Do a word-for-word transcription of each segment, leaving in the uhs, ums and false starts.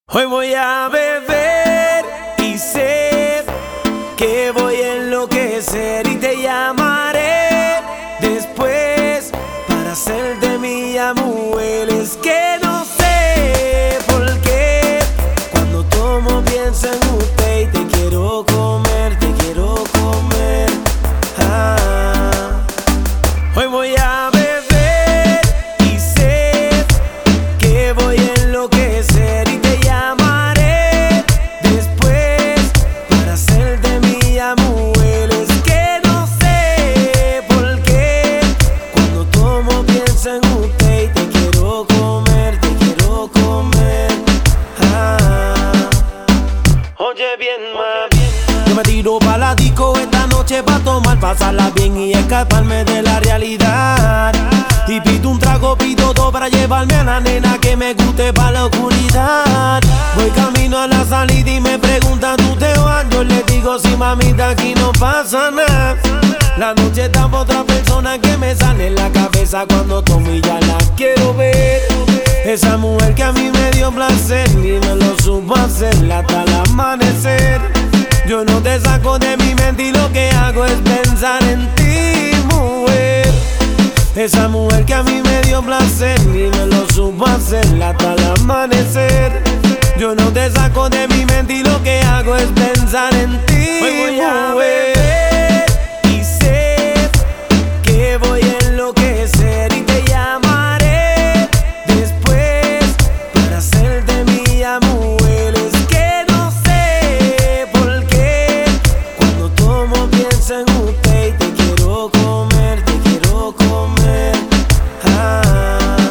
Hoy voy a beber y sé que voy a enloquecer y te llamaré después para hacerte mía, mujer. Es que no sé por qué cuando tomo pienso en usted y te quiero comer, te quiero comer. Ah. Hoy voy a beber y sé que voy a enloquecer y te llamaré después para hacerte mía, mujer. Es que no sé por qué cuando tomo pienso en usted y te quiero comer, te quiero comer. Ah. Oye bien, ma, yo me tiro pa' la disco esta noche pa' tomar, pasarla bien y escaparme de la realidad. Y pido un trago, pido todo para llevarme a la nena que me guste pa' la oscuridad. Voy camino a la salida y me preguntan, ¿tú te vas? Yo le digo, sí, mamita, aquí no pasa nada. La noche está pa' otra persona que me sale en la cabeza cuando tomo y ya la quiero ver. Esa mujer que a mí me dio placer y me lo supo hacer hasta el amanecer. Yo no te saco de mi mente y lo que hago es pensar en ti, mujer. Esa mujer que a mí me dio placer y me lo supo hacer hasta el amanecer. Yo no te saco de mi mente y lo que hago es pensar en ti, hoy voy a beber y sé que voy a enloquecer y te llamaré después para hacerte mía, mujer. Es que no sé por qué cuando tomo pienso en usted y te quiero comer, te quiero comer. Ah.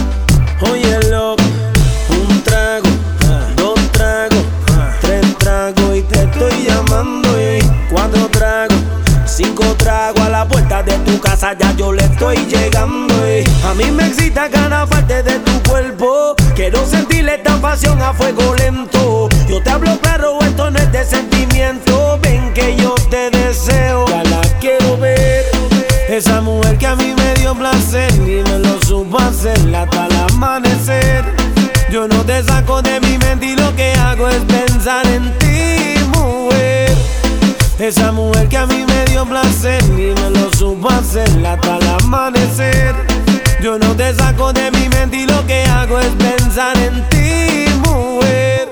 Óyelo, un trago, dos tragos, tres tragos y te estoy llamando. Y cuatro tragos, cinco tragos, a la puerta de tu casa ya yo le estoy llegando. Y a mí me excita cada parte de tu cuerpo, quiero sentirle esta pasión a fuego lento. Yo te hablo claro, esto no es de sentimiento. Ven que yo te deseo, ya la quiero ver. Esa mujer que a mí me dio placer y me lo supo hacer hasta el amanecer. Yo no te saco de mi mente y lo que hago es pensar en ti, mujer. Esa mujer que a mí me dio placer y me lo supo hacer hasta el amanecer. Yo no te saco de mi mente y lo que hago es pensar en ti, mujer.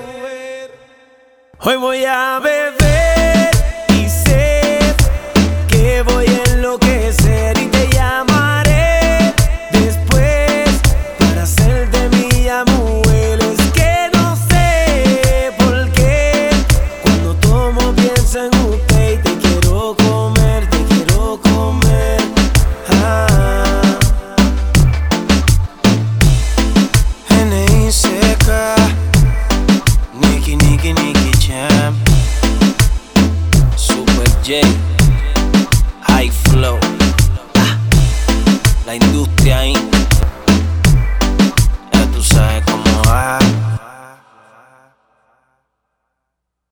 Hoy voy a beber y sé que voy a enloquecer y te llamaré después para hacerte mía, mujer. Es que no sé por qué cuando tomo pienso en usted y te quiero comer, te quiero comer. Ah. N I C K, Nicky, Nicky, Nicky Jam, Super J, High Flow, ah, la industria ahí.